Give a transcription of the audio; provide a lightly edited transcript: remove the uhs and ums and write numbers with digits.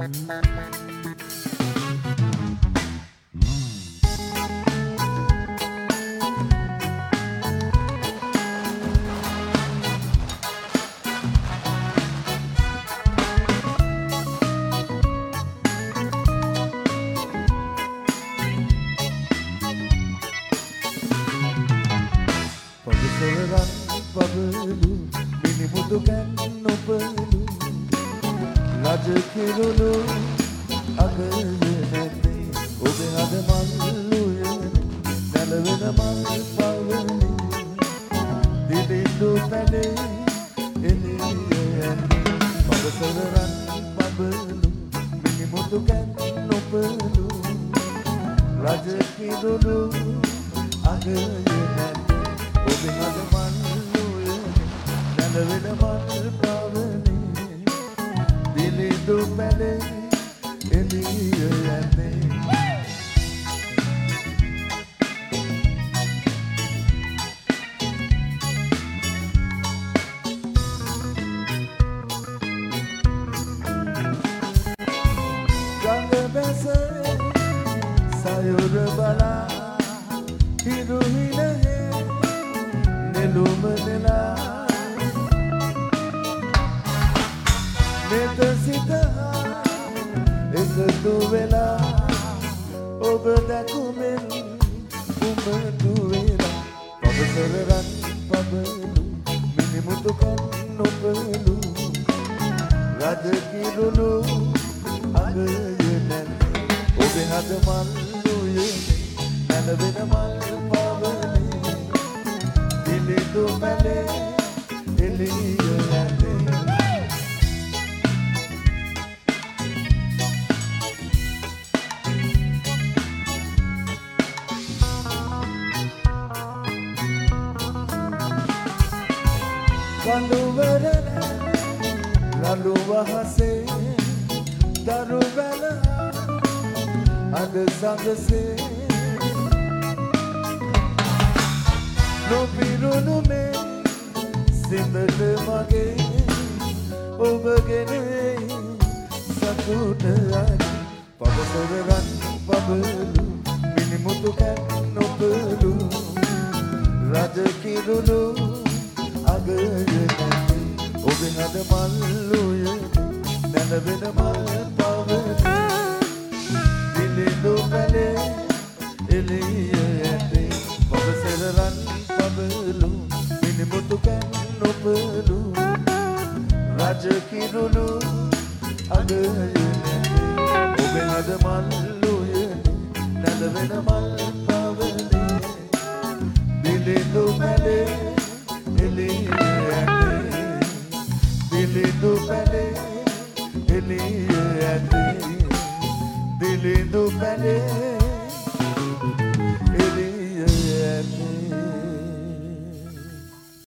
පොදසවරන් පබලු මිනිමුතු can නොබලු රජ කිරුණු අගය නැතේ ඔබේ හද මල්ලුය නැලවෙන මල් පවනේ දිලිඳු පැලේ එළිය යන්නේ පොදසවරන් පබලු මිනිමුතු කැන් නොබලු රජ කිරුණු අගය නැතේ ඔබේ හද මල්ලුය නැලවෙන මල් පවනේ දිලිඳු පැලේ එළිය යන්නේ ගඟ බැස සයුර බලා හිරු හිනහේ නෙළුම නෙලා නෙත සිත එකතු වෙලා ඔබ දැකුමෙන් උමතු වෙලා පබසරන් පබලු මිනිමුතු කන් නොබලු රජ කිරුණු අගය නැත්තේ ඔබේ හද මල්ලුය නැලවෙන මල් පවනේ දිලිඳු පැලේ එළිය යන්නේ කඳුවරන රළු වහසේ දරු බැල අද සඳසේ නොපිරුණු මේ සිඳට මගේ ඔබගෙන සතුට අයි පබසරන් පබලු මිනිමුතු කැන් නොබලු රජ කිරුණු අගය නැත්තේ ඔබේ හද මල්ලුය නැලවෙන මල් පවනේ දිලිඳු පැලේ එළිය යන්නේ පබසරන් පබලු මිනිමුතු කැන් නොබලු රජ කිරුණු අගය නැත්තේ ඔබේ හද මල්ලුය නැලවෙන මල් පවනේ දිලිඳු පැලේ එළිය යන්නේ දිලිඳු පැලේ එළිය යන්නේ දිලිඳු පැලේ එළිය යන්නේ